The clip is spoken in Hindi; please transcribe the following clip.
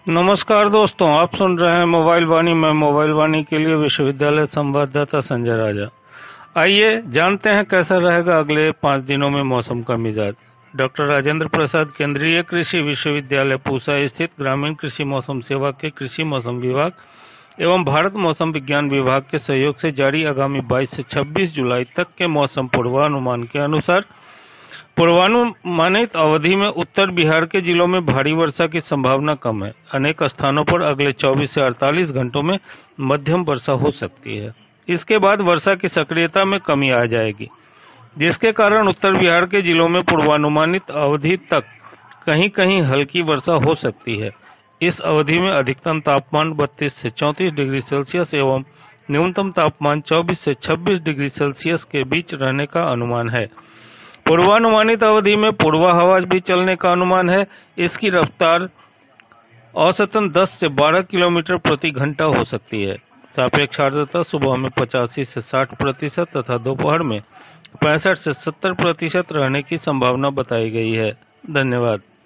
नमस्कार दोस्तों, आप सुन रहे हैं मोबाइल वाणी में मोबाइल वाणी के लिए विश्वविद्यालय संवाददाता संजय राजा। आइए जानते हैं कैसा रहेगा अगले 5 दिनों में मौसम का मिजाज। डॉक्टर राजेंद्र प्रसाद केंद्रीय कृषि विश्वविद्यालय पूसा स्थित ग्रामीण कृषि मौसम सेवा के कृषि मौसम विभाग एवं भारत मौसम विज्ञान विभाग के सहयोग से जारी आगामी 22 से 26 जुलाई तक के मौसम पूर्वानुमान के अनुसार पूर्वानुमानित अवधि में उत्तर बिहार के जिलों में भारी वर्षा की संभावना कम है। अनेक स्थानों पर अगले 24 से 48 घंटों में मध्यम वर्षा हो सकती है। इसके बाद वर्षा की सक्रियता में कमी आ जाएगी, जिसके कारण उत्तर बिहार के जिलों में पूर्वानुमानित अवधि तक कहीं कहीं हल्की वर्षा हो सकती है। इस अवधि में अधिकतम तापमान 32 से 34 डिग्री सेल्सियस एवं न्यूनतम तापमान 24 से 26 डिग्री सेल्सियस के बीच रहने का अनुमान है। पूर्वानुमानित अवधि में पूर्वा हवा भी चलने का अनुमान है। इसकी रफ्तार औसतन 10 से 12 किलोमीटर प्रति घंटा हो सकती है। सापेक्ष आर्द्रता सुबह में 85 से 60% तथा दोपहर में 65 से 70% रहने की संभावना बताई गई है। धन्यवाद।